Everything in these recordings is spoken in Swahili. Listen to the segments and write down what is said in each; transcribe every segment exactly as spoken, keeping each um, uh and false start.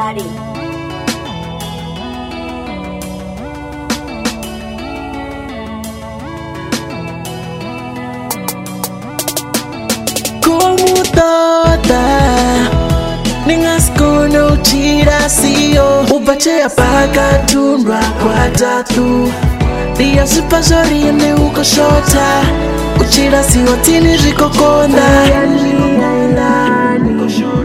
Daddy. Como toda ningaskona uchira siyo ubache apaka tundwa kwa tatu Dia supazori ene ukoshota uchira siyo tini rikokonda Ayani, ayani,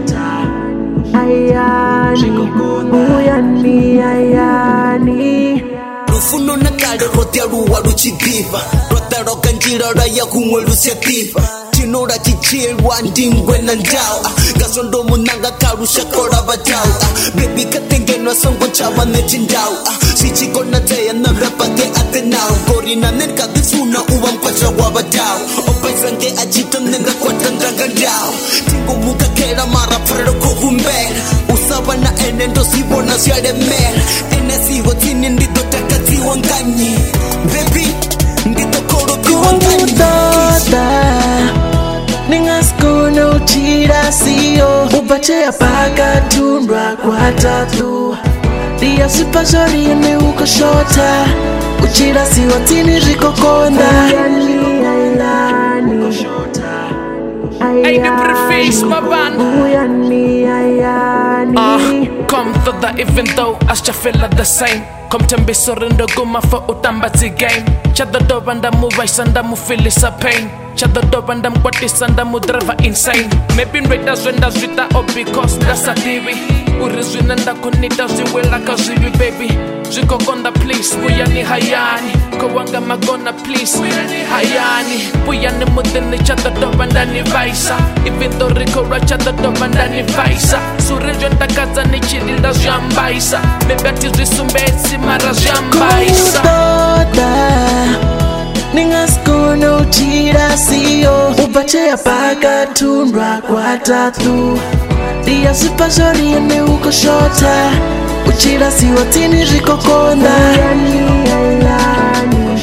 ayani, uyani, ayani Rufuno na kare rotea ruwa ruchidiva Rota roka njira raya kumwe rusiativa Chinora chichirwa ndingwe na njao Gasondo munanga karusha kora bajao Baby katengenwa songo chawa nechinjao Sichiko na teya na rapake ate nao Gori na nenka disuna uwa mpacha wabajao Opaisange ajito nenga kwa tandanga njao Tingo muka kera mara frero kuhumbera Usawa na enendo sibona siare mera Ene sigo tini ndito takati wanganyi Baby ndito koro kiwanganyi ningaskona uchira siyo ubache apaka tundwa kwa tatu Dia supazori ene ukoshota uchira siyo tini rikokonda Ayani, ayani, Hey, the preface, my band. uyani, ayani Ah, come to the even though I still feel like the same. Come to be surrender guma for utambati game. Shut the door and I'm move and I'm feel is a pain. Shut the door and I'm what is and I'm driver insane. Maybe readers when that's with that or because that's a T V. Urizwin and I couldn't does you well like a Z B baby. Ziko konda please, Puyani hayani. Kawanga magona please, hayani. Puyani mudini chata door and ani vaisa. Even though Rico racha the door and ani vaisa. Surijon takaza ni chidilda jambaisa. Maybe at is risumbetsi mara jambaisa. ningaskona uchira siyo ubache apaka tundwa kwa tatu Dia supazori ene ukoshota uchira siyo tini rikokonda Ayani, ayani,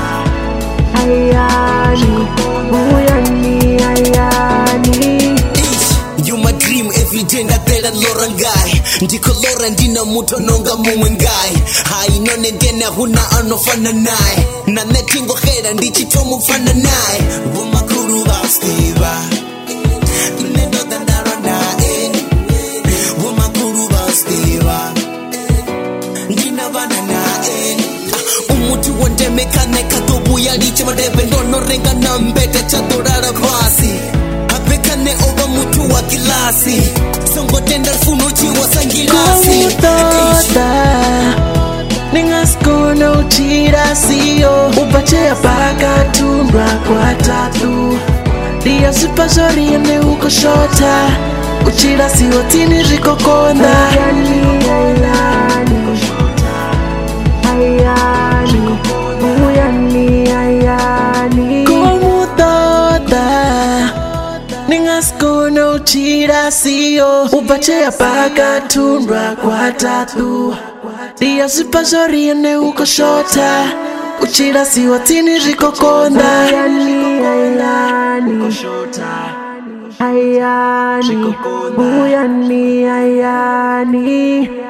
ayani, uyani, ayani You my dream every day ndatera lorangai Ndiko lora ndina muto nonga mumwe ngai Hai none ngena huna anofana nae Na netingo hera ndichito mufana nae Wumakuru bastiva Nendo dandara nae Wumakuru bastiva Ndina vana nae Umutu wande mekane katobu ya liche madebe Ndono renga na mbete chatorara basi Apekane oba mutu wa kilasi Songo tenda funo chiwa sangilasi Kumutoda ningaskona uchira siyo ubache apaka tundwa kwa tatu Dia supazori ene ukoshota uchira siyo tini rikokonda Ayani, ayani, ayani, uyani, ayani Kumutoda ningaskona uchira siyo ubache apaka tundwa kwa tatu Dia supazori ene ukoshota uchira siyo tini rikokonda Ayani, ayani, ayani, uyani, ayani